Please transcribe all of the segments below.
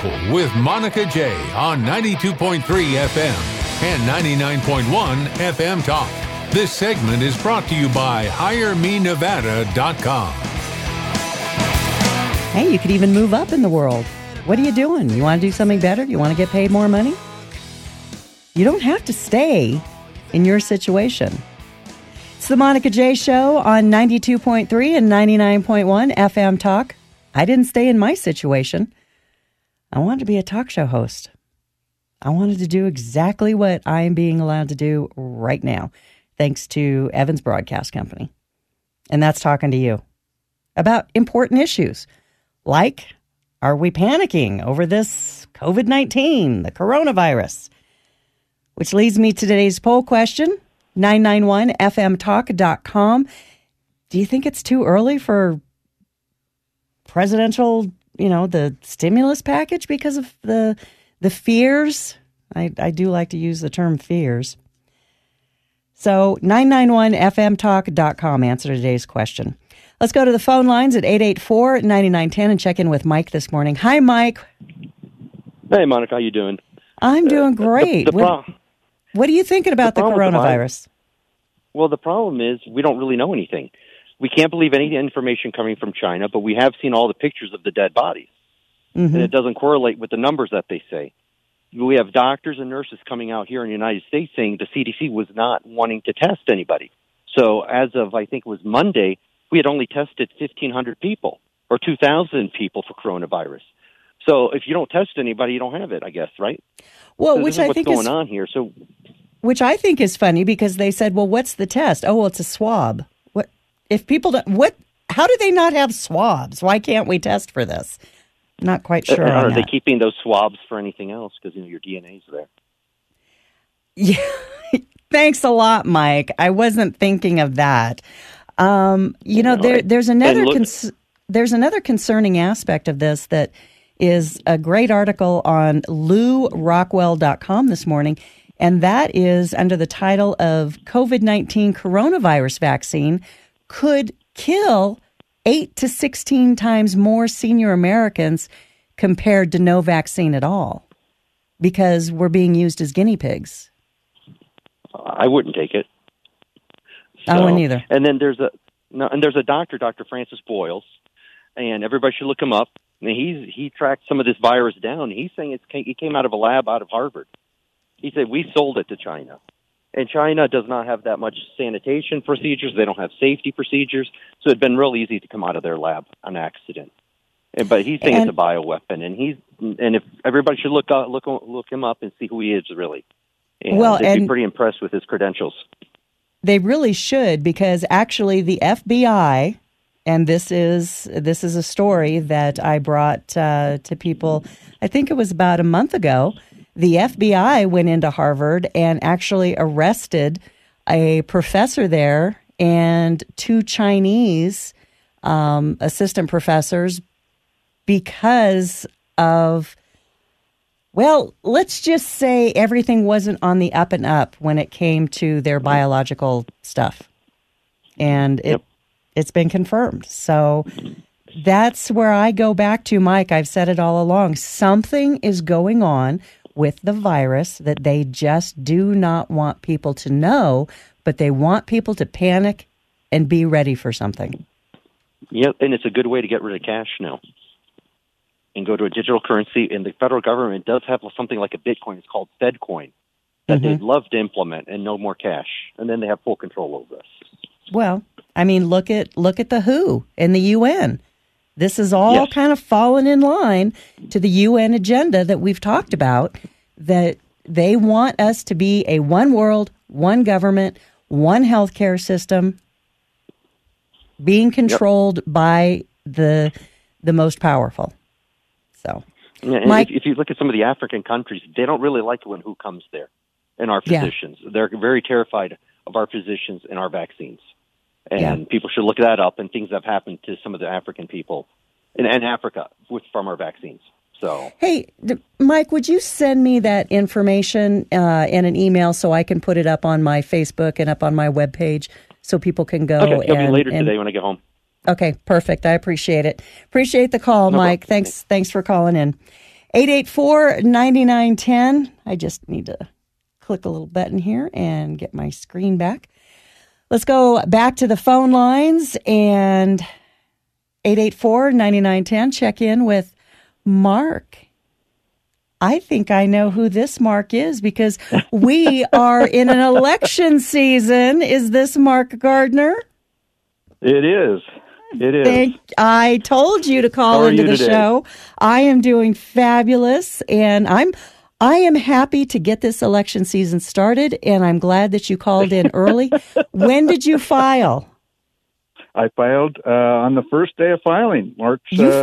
Medical with Monica J on 92.3 FM and 99.1 FM Talk. This segment is brought to you by HireMeNevada.com. Hey, you could even move up in the world. What are you doing? You want to do something better? You want to get paid more money? You don't have to stay in your situation. It's the Monica J Show on 92.3 and 99.1 FM Talk. I didn't stay in my situation. I wanted to be a talk show host. I wanted to do exactly what I am being allowed to do right now, thanks to Evans Broadcast Company. And that's talking to you about important issues like, are we panicking over this COVID-19, the coronavirus? Which leads me to today's poll question, 991fmtalk.com. Do you think it's too early for presidential, the stimulus package because of the fears? I do like to use the term fears. So 991fmtalk.com, answer today's question. Let's go to the phone lines at 884-9910 and check in with Mike this morning. Hi, Mike. Hey, Monica, how you doing? I'm doing great. What are you thinking about the coronavirus? Well, the problem is we don't really know anything. We can't believe any information coming from China, but we have seen all the pictures of the dead bodies. Mm-hmm. And it doesn't correlate with the numbers that they say. We have doctors and nurses coming out here in the United States saying the CDC was not wanting to test anybody. So as of, I think it was Monday, we had only tested 1,500 people or 2,000 people for coronavirus. So if you don't test anybody, you don't have it, I guess, right? Well, so which I think what's going on here. So, which I think is funny because they said, "Well, what's the test?" Oh, well, it's a swab. What if people don't? What? How do they not have swabs? Why can't we test for this? Not quite sure. Are they keeping those swabs for anything else? Because your DNA's there. Yeah. Thanks a lot, Mike. I wasn't thinking of that. There's another concerning aspect of this that is a great article on LouRockwell.com this morning, and that is under the title of COVID-19 coronavirus vaccine could kill 8 to 16 times more senior Americans compared to no vaccine at all because we're being used as guinea pigs. I wouldn't take it. I wouldn't either. And then there's a doctor, Dr. Francis Boyles, and everybody should look him up. And he tracked some of this virus down. He's saying it came out of a lab out of Harvard. He said, we sold it to China. And China does not have that much sanitation procedures. They don't have safety procedures. So it'd been real easy to come out of their lab on accident. But he's saying it's a bioweapon. And if everybody should look him up and see who he is really. And they'd be pretty impressed with his credentials. They really should, because actually the FBI, and this is a story that I brought to people, I think it was about a month ago. The FBI went into Harvard and actually arrested a professor there and 2 Chinese assistant professors because of, well, let's just say everything wasn't on the up and up when it came to their biological stuff. And it's been confirmed. So that's where I go back to, Mike. I've said it all along. Something is going on with the virus that they just do not want people to know, but they want people to panic and be ready for something. Yeah, and it's a good way to get rid of cash now and go to a digital currency. And the federal government does have something like a Bitcoin. It's called FedCoin that they'd love to implement, and no more cash. And then they have full control over us. Well, I mean, look at the WHO and the UN. This is all kind of fallen in line to the UN agenda that we've talked about, that they want us to be a one world, one government, one healthcare system being controlled by the most powerful. So, Mike, if you look at some of the African countries, they don't really like when WHO comes there and our physicians. Yeah. They're very terrified of our physicians and our vaccines. And people should look that up, and things have happened to some of the African people in Africa from our vaccines. So, hey, Mike, would you send me that information in an email so I can put it up on my Facebook and up on my webpage so people can go? Okay, it'll be later today when I get home. Okay, perfect. I appreciate it. Appreciate the call, Mike. Thanks for calling in. 884-9910. I just need to click a little button here and get my screen back. Let's go back to the phone lines and 884-9910. Check in with Mark. I think I know who this Mark is because we are in an election season. Is this Mark Gardner? It is. It is. I told you to call into the show. I am doing fabulous, and I am happy to get this election season started, and I'm glad that you called in early. When did you file? I filed on the first day of filing, March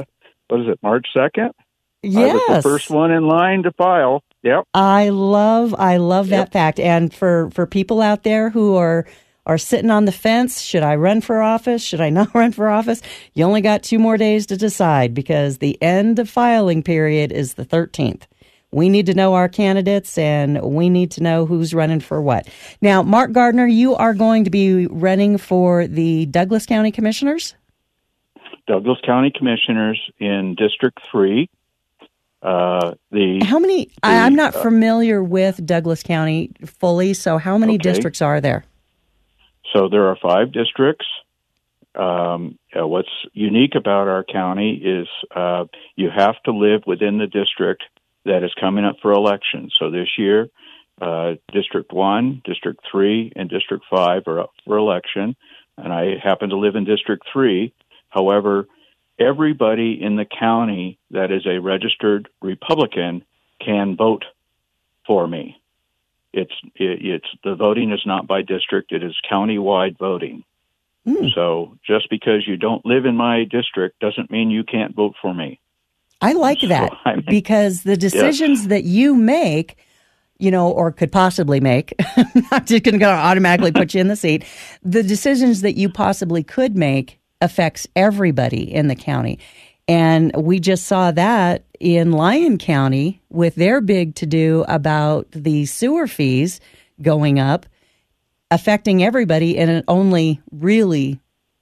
2nd? Yes. I was the first one in line to file. Yep. I love that fact. And for people out there who are sitting on the fence, should I run for office? Should I not run for office? You only got 2 more days to decide because the end of filing period is the 13th. We need to know our candidates and we need to know who's running for what. Now, Mark Gardner, you are going to be running for the Douglas County Commissioners? Douglas County Commissioners in District 3. How many? I'm not familiar with Douglas County fully, so how many districts are there? So there are 5 districts. What's unique about our county is you have to live within the district that is coming up for election. So this year, District 1, District 3, and District 5 are up for election, and I happen to live in District 3. However, everybody in the county that is a registered Republican can vote for me. It's the voting is not by district; it is countywide voting. So just because you don't live in my district doesn't mean you can't vote for me. I like that because the decisions that you make, or could possibly make, I'm not just going to automatically put you in the seat. The decisions that you possibly could make affects everybody in the county. And we just saw that in Lyon County with their big to-do about the sewer fees going up, affecting everybody, and it only really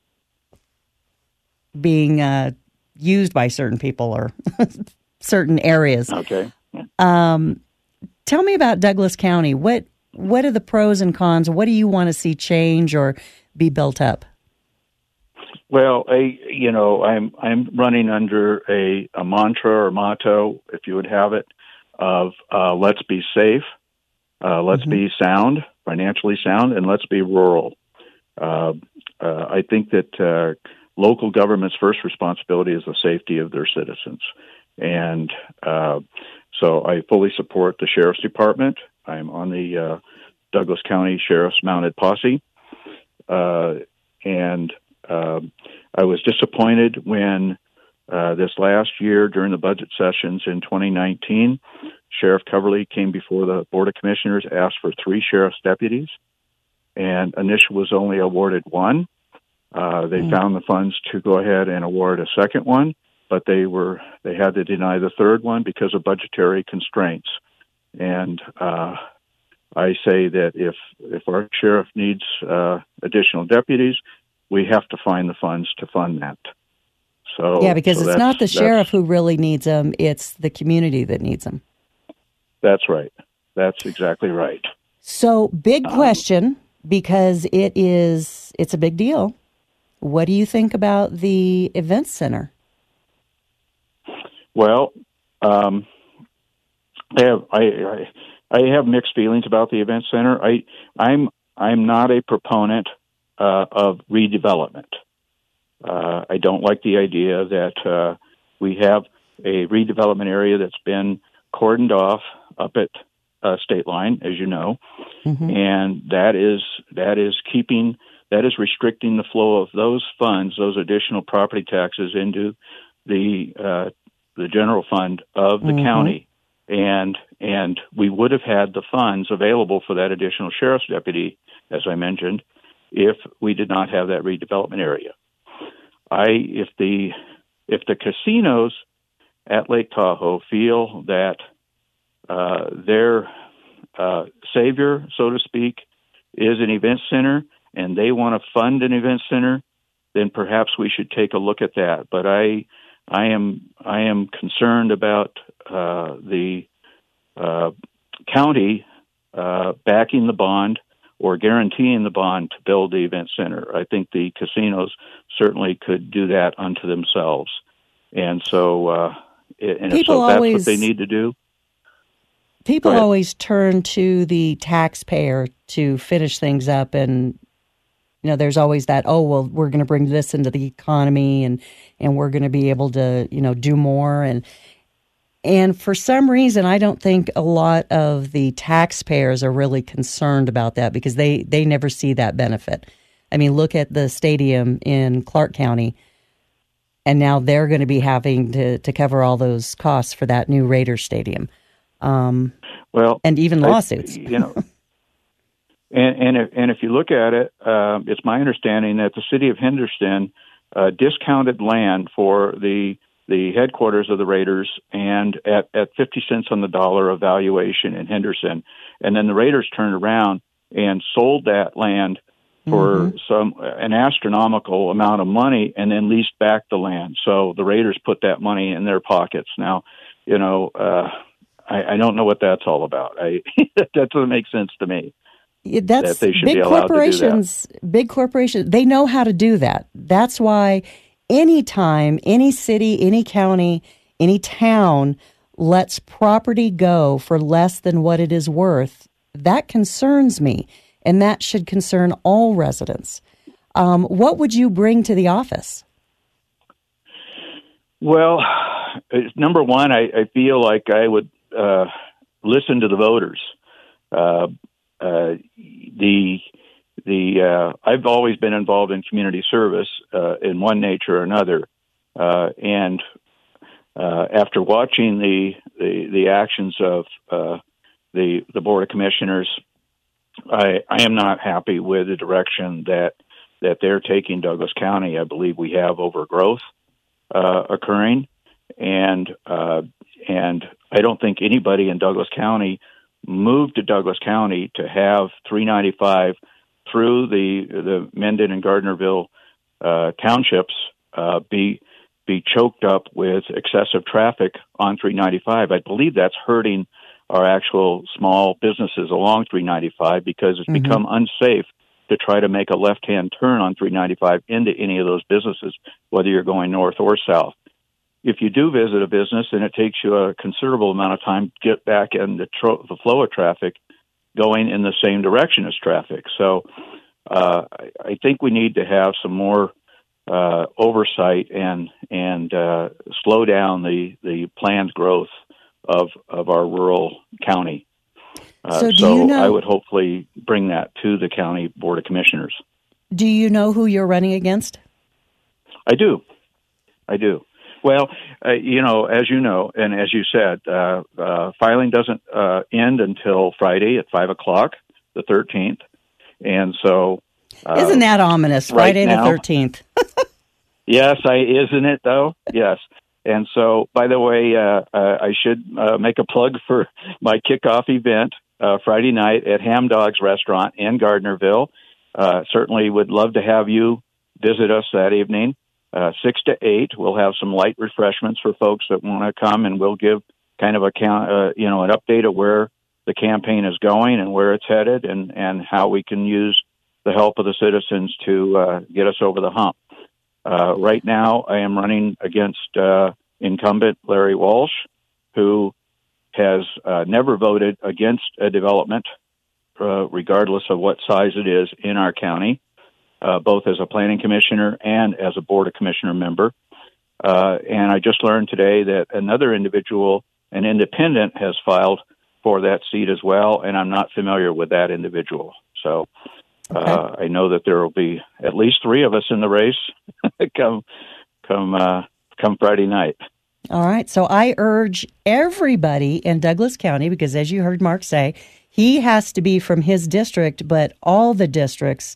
being used by certain people or certain areas. Okay. Tell me about Douglas County. What are the pros and cons? What do you want to see change or be built up? Well, I'm running under a mantra or motto, if you would have it, of let's be safe, let's be sound, financially sound, and let's be rural. I think that local government's first responsibility is the safety of their citizens. And so I fully support the Sheriff's Department. I'm on the Douglas County Sheriff's Mounted Posse. I was disappointed when this last year during the budget sessions in 2019, Sheriff Coverly came before the Board of Commissioners, asked for 3 sheriff's deputies, and initially was only awarded 1. They found the funds to go ahead and award a second one, but they had to deny the third one because of budgetary constraints. And I say that if our sheriff needs additional deputies, we have to find the funds to fund that. So because it's not the sheriff who really needs them; it's the community that needs them. That's right. That's exactly right. So, big question, because it's a big deal. What do you think about the event center? Well, I have mixed feelings about the event center. I'm not a proponent of redevelopment. I don't like the idea that we have a redevelopment area that's been cordoned off up at State Line, as you know, and that is restricting the flow of those funds, those additional property taxes into the general fund of the county, and we would have had the funds available for that additional sheriff's deputy, as I mentioned, if we did not have that redevelopment area. If the casinos at Lake Tahoe feel that their savior, so to speak, is an event center, and they want to fund an event center, then perhaps we should take a look at that. But I I am concerned about the county backing the bond or guaranteeing the bond to build the event center. I think the casinos certainly could do that unto themselves, and so if so, that's what they need to do. People always turn to the taxpayer to finish things up, and there's always that, we're going to bring this into the economy, and we're going to be able to do more, and for some reason I don't think a lot of the taxpayers are really concerned about that, because they never see that benefit. I mean, look at the stadium in Clark County, and now they're going to be having to cover all those costs for that new Raiders stadium. And even lawsuits. And if you look at it, it's my understanding that the city of Henderson discounted land for the headquarters of the Raiders and at 50 cents on the dollar of valuation in Henderson, and then the Raiders turned around and sold that land for an astronomical amount of money, and then leased back the land. So the Raiders put that money in their pockets. Now, I don't know what that's all about. That doesn't make sense to me. That's that they should big be allowed corporations. To do that. Big corporations, they know how to do that. That's why anytime any city, any county, any town lets property go for less than what it is worth, that concerns me, and that should concern all residents. What would you bring to the office? Well, number one, I feel like I would listen to the voters. I've always been involved in community service in one nature or another, and after watching the actions of the Board of Commissioners, I am not happy with the direction that they're taking Douglas County. I believe we have overgrowth occurring, and I don't think anybody in Douglas County moved to Douglas County to have 395 through the Mendon and Gardnerville townships be choked up with excessive traffic on 395. I believe that's hurting our actual small businesses along 395, because it's become unsafe to try to make a left-hand turn on 395 into any of those businesses, whether you're going north or south. If you do visit a business, and it takes you a considerable amount of time to get back in the flow of traffic going in the same direction as traffic. So I think we need to have some more oversight and slow down the planned growth of our rural county. So I would hopefully bring that to the County Board of Commissioners. Do you know who you're running against? I do. Well, as you know, and as you said, filing doesn't end until Friday at 5:00, the 13th. And so... Isn't that ominous, Friday the 13th? Yes, isn't it, though? Yes. And so, by the way, I should make a plug for my kickoff event Friday night at Ham Dogs Restaurant in Gardnerville. Certainly would love to have you visit us that evening. 6 to 8, we'll have some light refreshments for folks that want to come, and we'll give kind of an update of where the campaign is going and where it's headed, and how we can use the help of the citizens to get us over the hump. Right now, I am running against incumbent Larry Walsh, who has never voted against a development, regardless of what size it is in our county, both as a planning commissioner and as a Board of Commissioner member. And I just learned today that another individual, an independent, has filed for that seat as well, and I'm not familiar with that individual. So I know that there will be at least 3 of us in the race come Friday night. All right. So I urge everybody in Douglas County, because as you heard Mark say, he has to be from his district, but all the districts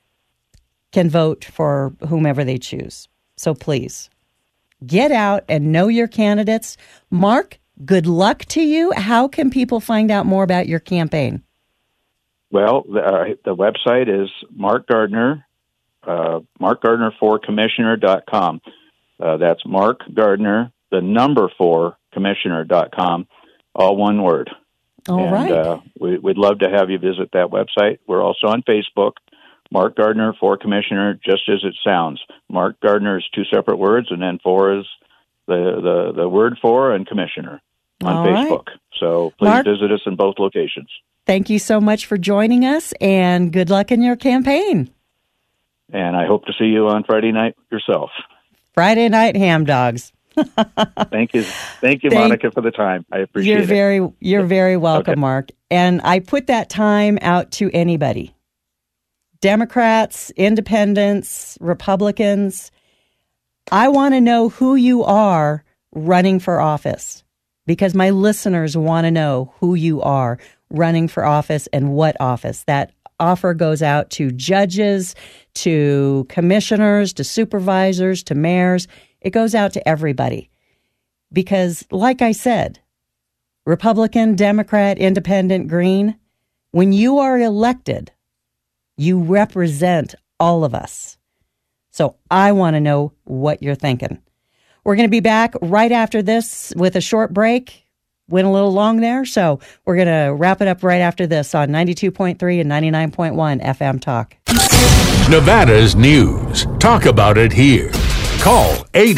can vote for whomever they choose. So please get out and know your candidates. Mark, good luck to you. How can people find out more about your campaign? Well, the website is Mark Gardner, markgardner4commissioner.com. That's Mark Gardner, the number 4 commissioner.com, all one word. All right. We'd love to have you visit that website. We're also on Facebook, Mark Gardner for Commissioner, just as it sounds. Mark Gardner is 2 separate words, and then 4 is the word for and Commissioner on all Facebook. Right. So please Mark, visit us in both locations. thank you so much for joining us, and good luck in your campaign. And I hope to see you on Friday night yourself. Friday night ham dogs. Thank you, Monica, for the time. I appreciate it. You're very welcome, Okay. Mark. And I put that time out to anybody. Democrats, independents, Republicans. I want to know who you are running for office, because my listeners want to know who you are running for office and what office. That offer goes out to judges, to commissioners, to supervisors, to mayors. It goes out to everybody. Because, like I said, Republican, Democrat, Independent, Green, when you are elected, you represent all of us. So I want to know what you're thinking. We're going to be back right after this with a short break. Went a little long there, so we're going to wrap it up right after this on 92.3 and 99.1 FM Talk. Nevada's news. Talk about it here. Call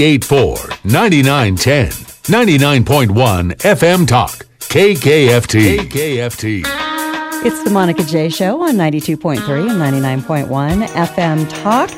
884-9910. 99.1 FM Talk. KKFT. KKFT. It's the Monica J. Show on 92.3 and 99.1 FM Talk.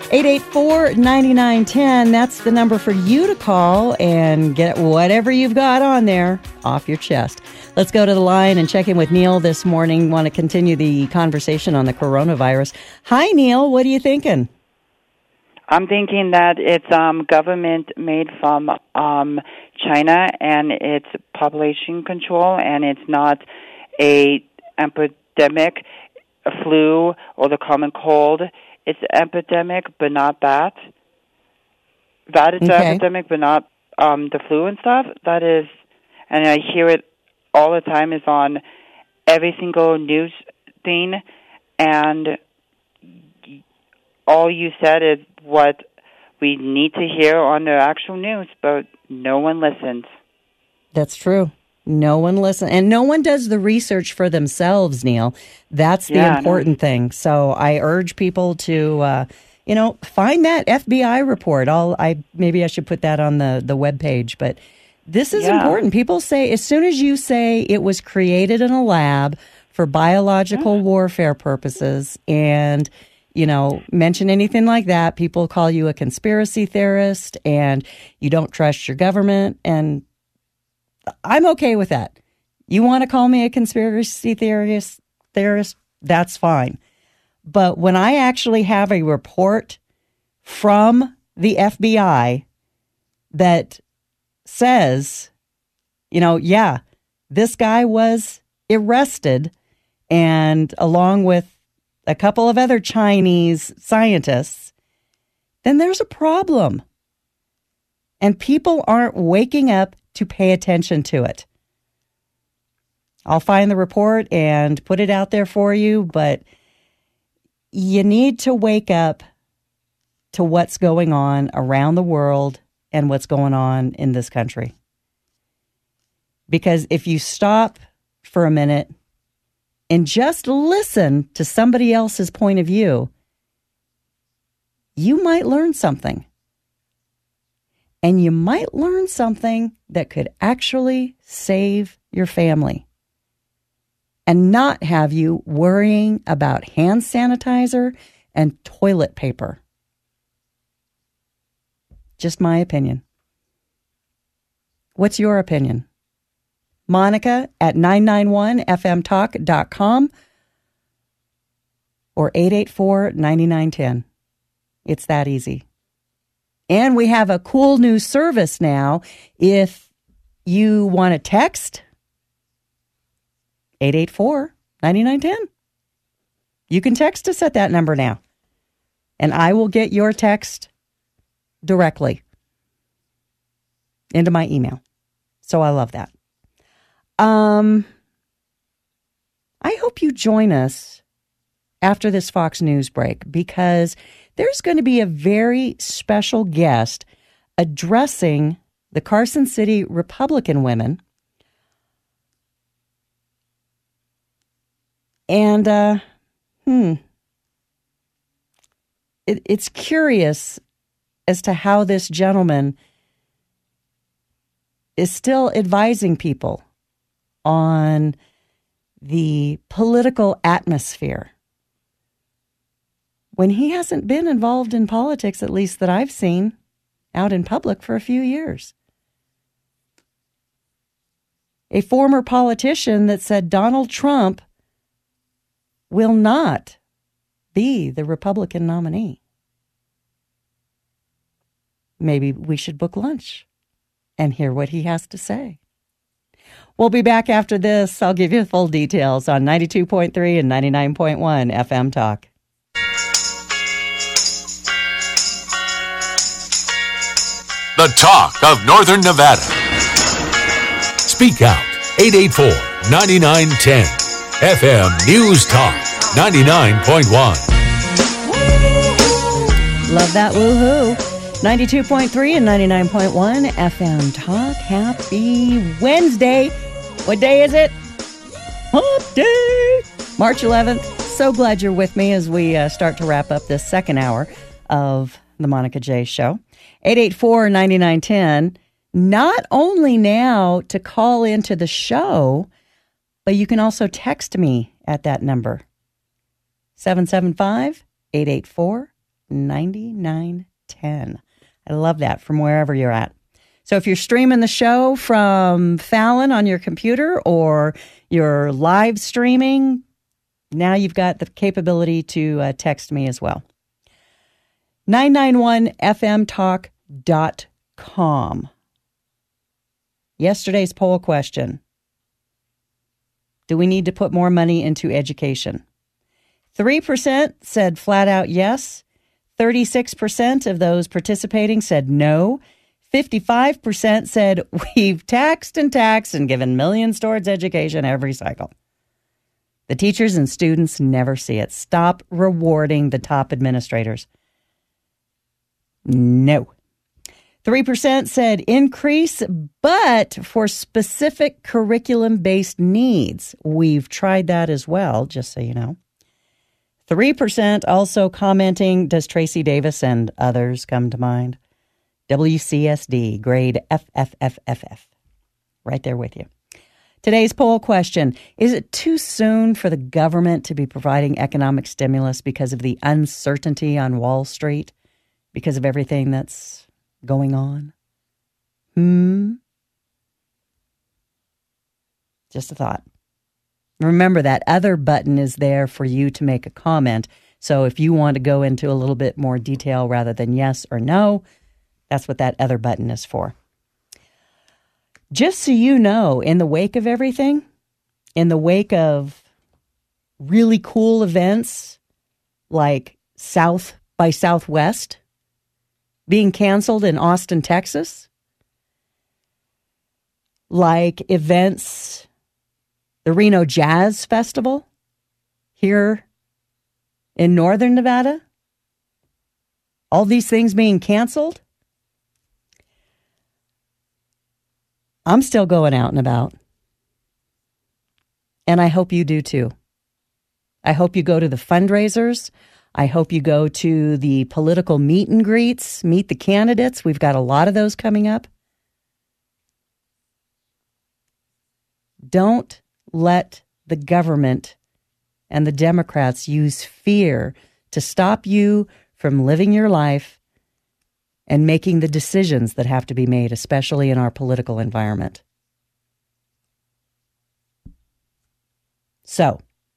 884-9910. That's the number for you to call and get whatever you've got on there off your chest. Let's go to the line and check in with Neil this morning. Want to continue the conversation on the coronavirus. Hi, Neil. What are you thinking? I'm thinking that it's government made from China, and it's population control, and it's not a epidemic, a flu, or the common cold. It's epidemic, but not that. That is the epidemic, but not the flu and stuff. That is, and I hear it all the time. Is on every single news thing, and all you said is what we need to hear on the actual news, but no one listens. That's true. No one listens. And no one does the research for themselves, Neil. That's the important thing. So I urge people to, find that FBI report. Maybe I should put that on the webpage. But this is important. People say, as soon as you say it was created in a lab for biological warfare purposes and mention anything like that, people call you a conspiracy theorist and you don't trust your government. And I'm okay with that. You want to call me a conspiracy theorist, that's fine. But when I actually have a report from the FBI that says, this guy was arrested, and along with a couple of other Chinese scientists, then there's a problem. And people aren't waking up to pay attention to it. I'll find the report and put it out there for you, but you need to wake up to what's going on around the world and what's going on in this country. Because if you stop for a minute and just listen to somebody else's point of view, you might learn something. And you might learn something that could actually save your family and not have you worrying about hand sanitizer and toilet paper. Just my opinion. What's your opinion? Monica at 991fmtalk.com or 884-9910. It's that easy. And we have a cool new service now. If you want to text, 884-9910. You can text us at that number now. And I will get your text directly into my email. So I love that. I hope you join us after this Fox News break, because there's going to be a very special guest addressing the Carson City Republican women. And, it's curious as to how this gentleman is still advising people on the political atmosphere when he hasn't been involved in politics, at least that I've seen out in public, for a few years. A former politician that said Donald Trump will not be the Republican nominee. Maybe we should book lunch and hear what he has to say. We'll be back after this. I'll give you full details on 92.3 and 99.1 FM Talk. The talk of Northern Nevada. Speak out. 884-9910. FM News Talk 99.1. Love that woohoo. 92.3 and 99.1 FM Talk. Happy Wednesday. What day is it? Hump Day. March 11th. So glad you're with me as we start to wrap up this second hour of the Monica J. Show. 884-9910. Not only now to call into the show, but you can also text me at that number. 775-884-9910. I love that, from wherever you're at. So if you're streaming the show from Fallon on your computer or you're live streaming, now you've got the capability to text me as well. 991fmtalk.com. Yesterday's poll question. Do we need to put more money into education? 3% said flat out yes. 36% of those participating said no. 55% said we've taxed and given millions towards education every cycle. The teachers and students never see it. Stop rewarding the top administrators. No. 3% said increase, but for specific curriculum-based needs. We've tried that as well, just so you know. 3% also commenting, does Tracy Davis and others come to mind? WCSD, grade FFFFF. Right there with you. Today's poll question, is it too soon for the government to be providing economic stimulus because of the uncertainty on Wall Street? Because of everything that's going on? Just a thought. Remember, that other button is there for you to make a comment. So if you want to go into a little bit more detail rather than yes or no, that's what that other button is for. Just so you know, in the wake of everything, in the wake of really cool events like South by Southwest being canceled in Austin, Texas, like events, the Reno Jazz Festival here in Northern Nevada, all these things being canceled, I'm still going out and about. And I hope you do too. I hope you go to the fundraisers. I hope you go to the political meet and greets, meet the candidates. We've got a lot of those coming up. Don't let the government and the Democrats use fear to stop you from living your life and making the decisions that have to be made, especially in our political environment. So,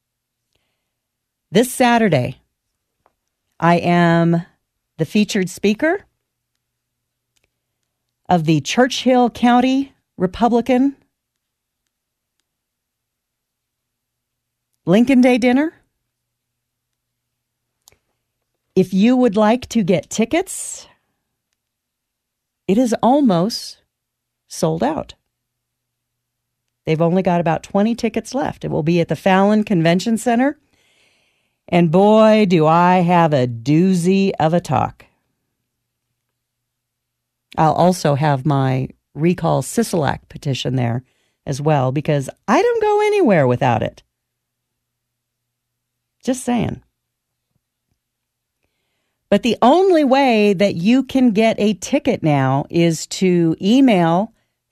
this Saturday, I am the featured speaker of the Churchill County Republican Lincoln Day dinner. If you would like to get tickets, it is almost sold out. They've only got about 20 tickets left. It will be at the Fallon Convention Center. And boy, do I have a doozy of a talk. I'll also have my recall Sisolak petition there as well, because I don't go anywhere without it. Just saying. But the only way that you can get a ticket now is to email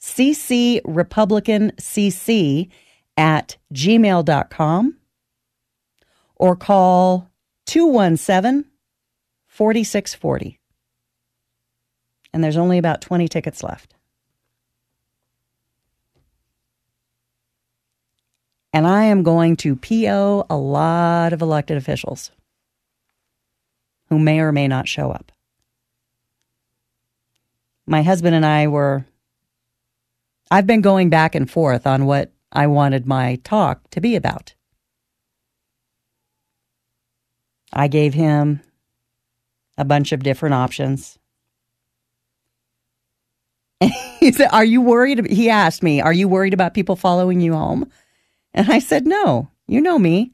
ccrepublicancc@gmail.com or call 217-4640. And there's only about 20 tickets left. And I am going to PO a lot of elected officials who may or may not show up. My husband and I've been going back and forth on what I wanted my talk to be about. I gave him a bunch of different options. And he said, "Are you worried?" He asked me, "Are you worried about people following you home?" And I said, "No, you know me.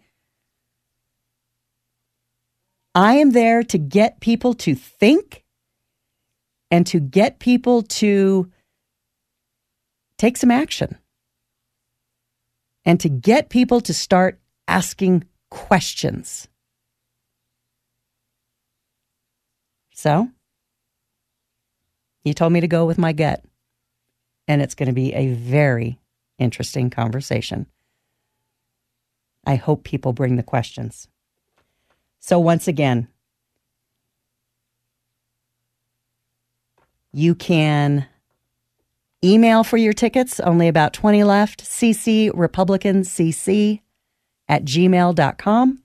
I am there to get people to think and to get people to take some action and to get people to start asking questions." So, he told me to go with my gut, and it's going to be a very interesting conversation. I hope people bring the questions. So once again, you can email for your tickets, only about 20 left, ccrepublicancc@gmail.com.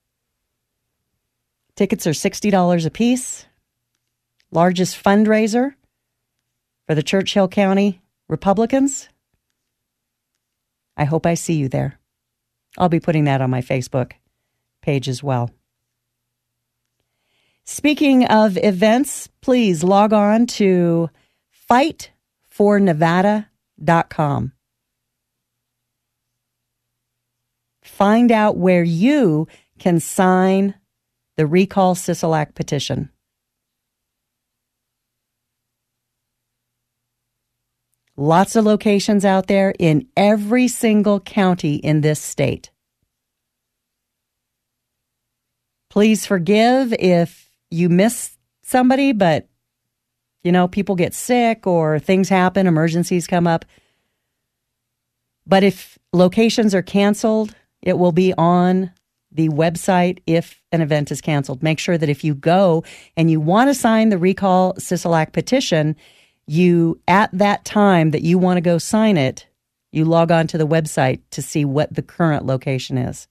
Tickets are $60 a piece. Largest fundraiser for the Churchill County Republicans. I hope I see you there. I'll be putting that on my Facebook page as well. Speaking of events, please log on to fightfornevada.com. Find out where you can sign the Recall Sisolak petition. Lots of locations out there in every single county in this state. Please forgive if you miss somebody, but, people get sick or things happen, emergencies come up. But if locations are canceled, it will be on the website if an event is canceled. Make sure that if you go and you want to sign the Recall Sisolak petition, at that time that you want to go sign it, you log on to the website to see what the current location is.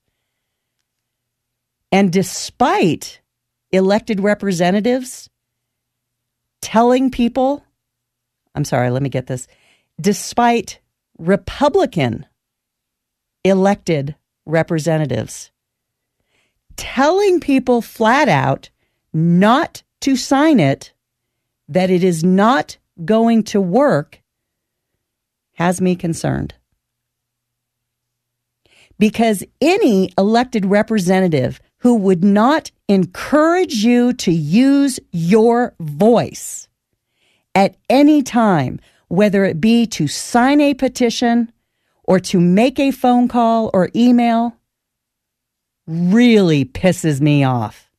And despite elected representatives telling people, despite Republican elected representatives telling people flat out not to sign it, that it is not going to work, has me concerned. Because any elected representative who would not encourage you to use your voice at any time, whether it be to sign a petition or to make a phone call or email, really pisses me off.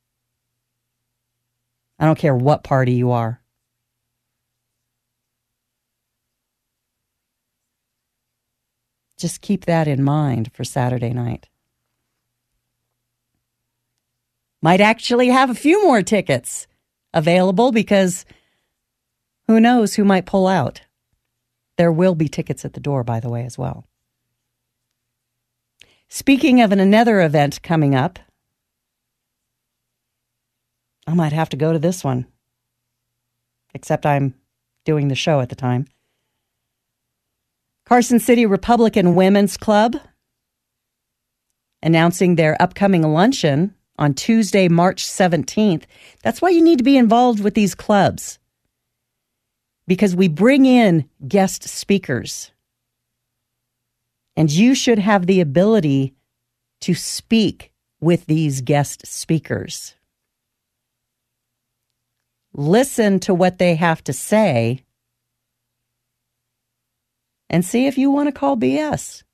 I don't care what party you are. Just keep that in mind for Saturday night. Might actually have a few more tickets available because who knows who might pull out. There will be tickets at the door, by the way, as well. Speaking of another event coming up, I might have to go to this one, except I'm doing the show at the time. Carson City Republican Women's Club announcing their upcoming luncheon on Tuesday, March 17th. That's why you need to be involved with these clubs, because we bring in guest speakers. And you should have the ability to speak with these guest speakers. listen to what they have to say, and see if you want to call BS.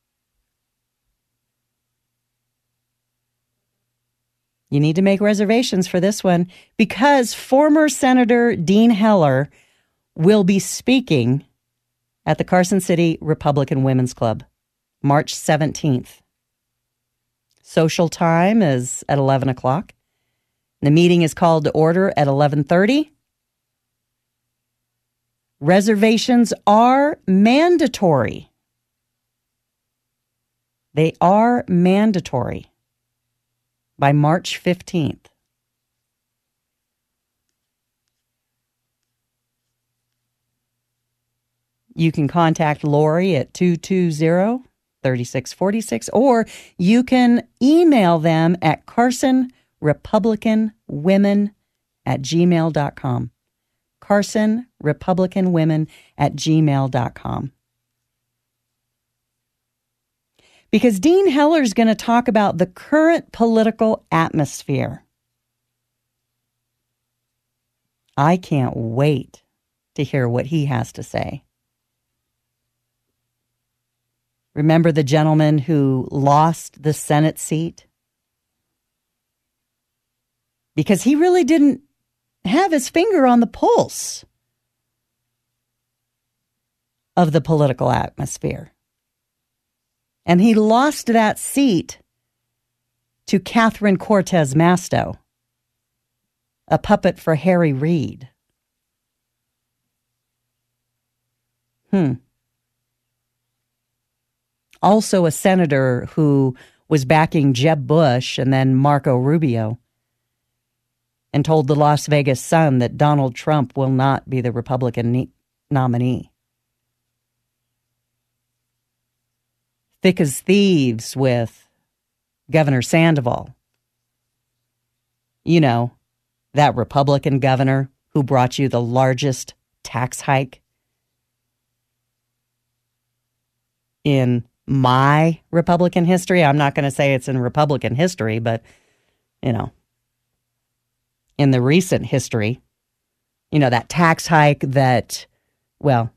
You need to make reservations for this one because former Senator Dean Heller will be speaking at the Carson City Republican Women's Club, March 17th. Social time is at 11 o'clock. The meeting is called to order at 11:30. Reservations are mandatory. They are mandatory by March 15th. You can contact Lori at 220-3646, or you can email them at carsonrepublicanwomen@gmail.com. carsonrepublicanwomen@gmail.com. Because Dean Heller is going to talk about the current political atmosphere. I can't wait to hear what he has to say. Remember the gentleman who lost the Senate seat? Because he really didn't have his finger on the pulse of the political atmosphere. And he lost that seat to Catherine Cortez Masto, a puppet for Harry Reid. Also a senator who was backing Jeb Bush and then Marco Rubio, and told the Las Vegas Sun that Donald Trump will not be the Republican nominee. Thick as thieves with Governor Sandoval. You know, that Republican governor who brought you the largest tax hike in my Republican history. I'm not going to say it's in Republican history, but, you know, in the recent history, you know, that tax hike that, well,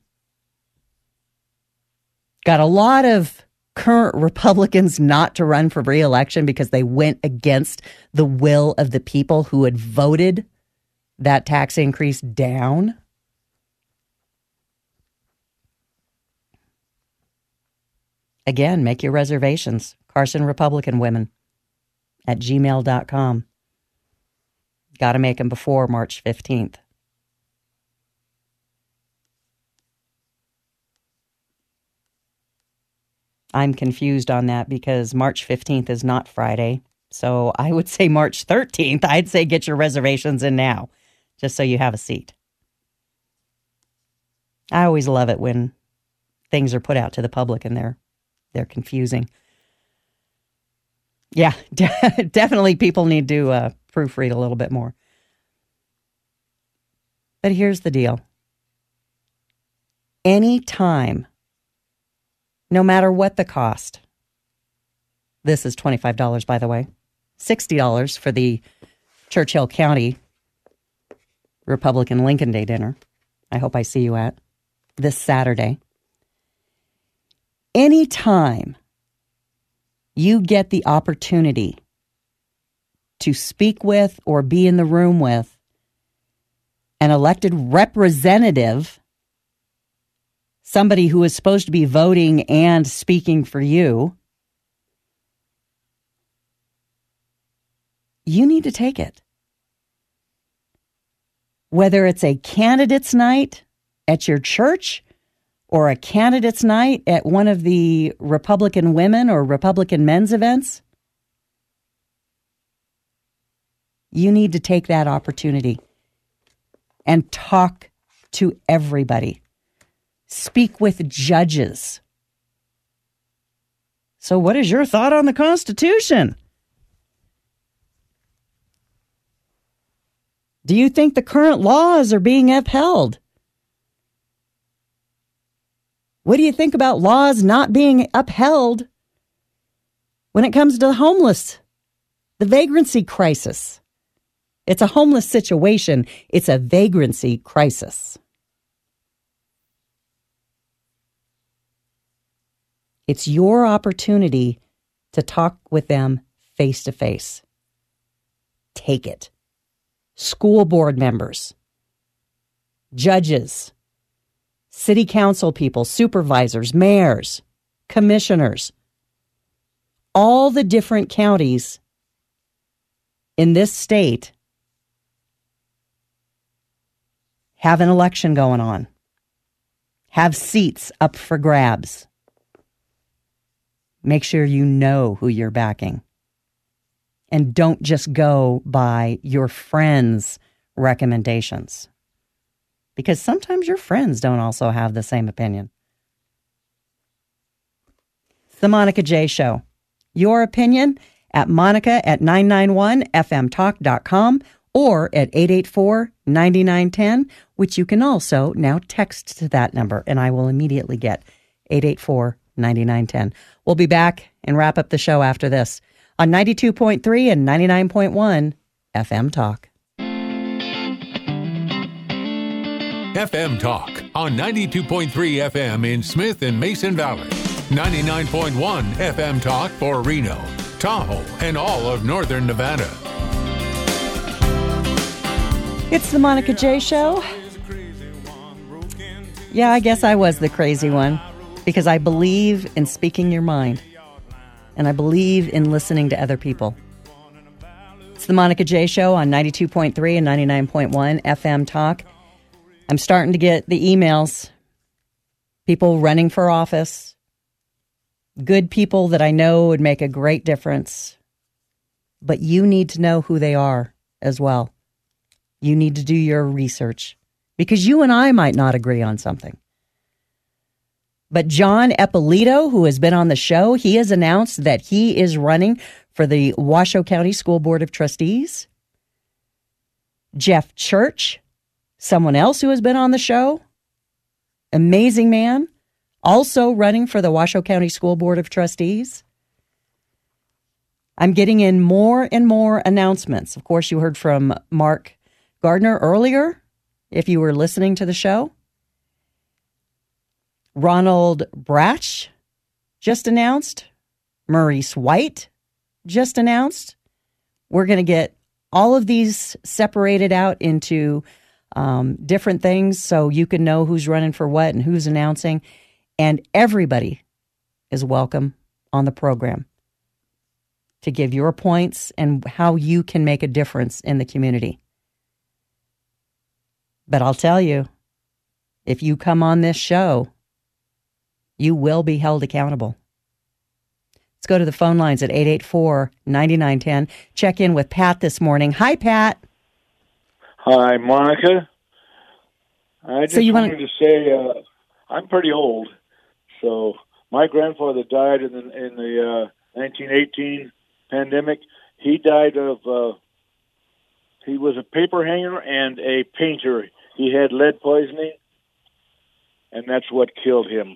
got a lot of current Republicans not to run for re-election because they went against the will of the people who had voted that tax increase down. Again, make your reservations. CarsonRepublicanWomen@gmail.com. Got to make them before March 15th. I'm confused on that because March 15th is not Friday. So I would say March 13th. I'd say get your reservations in now, just so you have a seat. I always love it when things are put out to the public and they're confusing. Yeah, definitely people need to proofread a little bit more. But here's the deal. Anytime, no matter what the cost, this is $25, by the way, $60 for the Churchill County Republican Lincoln Day dinner. I hope I see you at this Saturday. Anytime you get the opportunity to speak with or be in the room with an elected representative, somebody who is supposed to be voting and speaking for you, you need to take it. Whether it's a candidate's night at your church or a candidate's night at one of the Republican women or Republican men's events, you need to take that opportunity and talk to everybody. Speak with judges. So what is your thought on the Constitution? Do you think the current laws are being upheld? What do you think about laws not being upheld when it comes to the homeless, the vagrancy crisis? It's a homeless situation. It's a vagrancy crisis. It's your opportunity to talk with them face to face. Take it. School board members, judges, city council people, supervisors, mayors, commissioners, all the different counties in this state have an election going on, have seats up for grabs. Make sure you know who you're backing. And don't just go by your friends' recommendations. Because sometimes your friends don't also have the same opinion. It's the Monica J. Show. Your opinion at monica@991fmtalk.com or at 884-9910, which you can also now text to that number, and I will immediately get 884-9910. We'll be back and wrap up the show after this on 92.3 and 99.1 FM Talk. FM Talk on 92.3 FM in Smith and Mason Valley, 99.1 FM Talk for Reno, Tahoe, and all of northern Nevada. It's the Monica J. Show. Yeah, I guess I was the crazy one because I believe in speaking your mind and I believe in listening to other people. It's the Monica J. Show on 92.3 and 99.1 FM Talk. I'm starting to get the emails. People running for office. Good people that I know would make a great difference. But you need to know who they are as well. You need to do your research because you and I might not agree on something. But John Eppolito, who has been on the show, he has announced that he is running for the Washoe County School Board of Trustees. Jeff Church, someone else who has been on the show, amazing man, also running for the Washoe County School Board of Trustees. I'm getting in more and more announcements. Of course, you heard from Mark Gardner earlier, if you were listening to the show. Ronald Bratch just announced. Maurice White just announced. We're going to get all of these separated out into different things so you can know who's running for what and who's announcing. And everybody is welcome on the program to give your points and how you can make a difference in the community. But I'll tell you, if you come on this show, you will be held accountable. Let's go to the phone lines at 884-9910. Check in with Pat this morning. Hi, Pat. Hi, Monica. I just wanted to say I'm pretty old. So my grandfather died in the 1918 pandemic. He died of, he was a paper hanger and a painter. He had lead poisoning, and that's what killed him.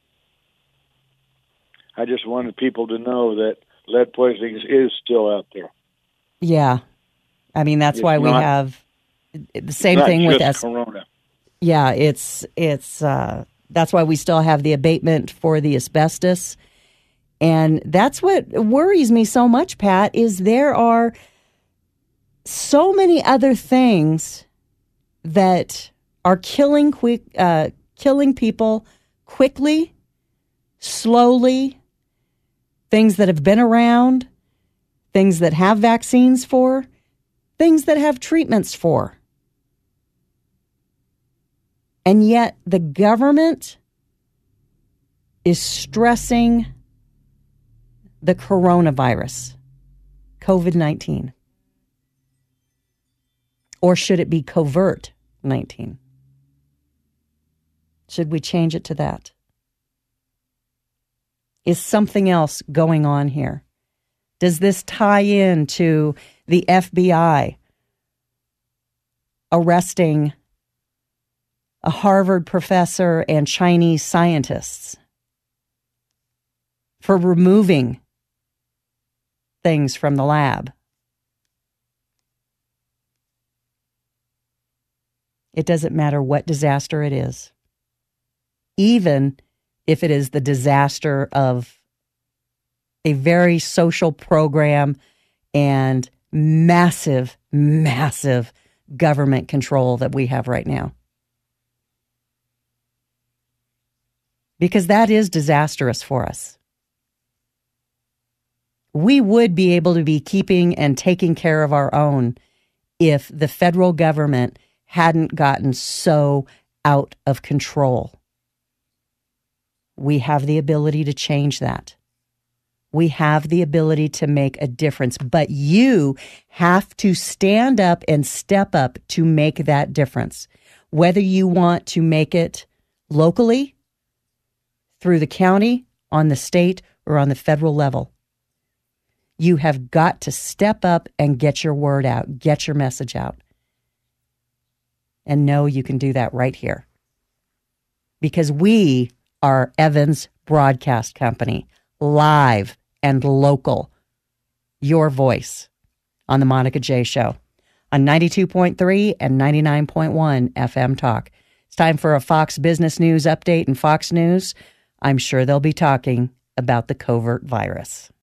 I just wanted people to know that lead poisoning is still out there. Yeah. I mean, that's why we have the same thing with corona. Yeah, it's that's why we still have the abatement for the asbestos. And that's what worries me so much, Pat, is there are so many other things that are killing people quickly, slowly, things that have been around, things that have vaccines for, things that have treatments for. And yet the government is stressing the coronavirus, COVID-19. Or should it be covert 19? Should we change it to that? Is something else going on here? Does this tie in to the FBI arresting a Harvard professor and Chinese scientists for removing things from the lab? It doesn't matter what disaster it is. Even if it is the disaster of a very social program and massive, massive government control that we have right now. Because that is disastrous for us. We would be able to be keeping and taking care of our own if the federal government hadn't gotten so out of control. We have the ability to change that. We have the ability to make a difference, but you have to stand up and step up to make that difference. Whether you want to make it locally, through the county, on the state, or on the federal level. You have got to step up and get your word out, get your message out. And know you can do that right here. Because we are Evans Broadcast Company, live and local. Your voice on the Monica J. Show on 92.3 and 99.1 FM Talk. It's time for a Fox Business News update and Fox News. I'm sure they'll be talking about the covert virus.